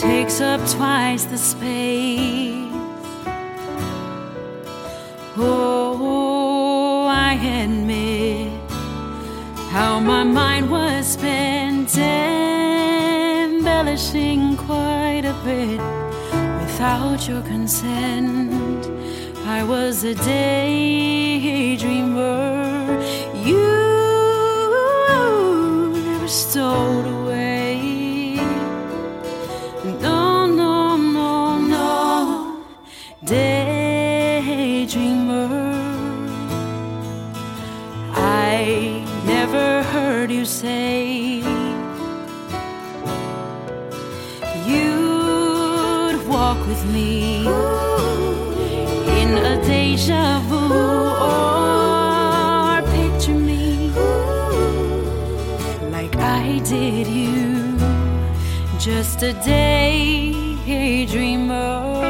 takes up twice the space. Oh, I admit how my mind was spent embellishing quite a bit without your consent. I was a daydreamer. You never stowed away. No, no, no, no. Daydreamer. I never heard you say you'd walk with me in a deja vu, or picture me like I did you, just a daydreamer.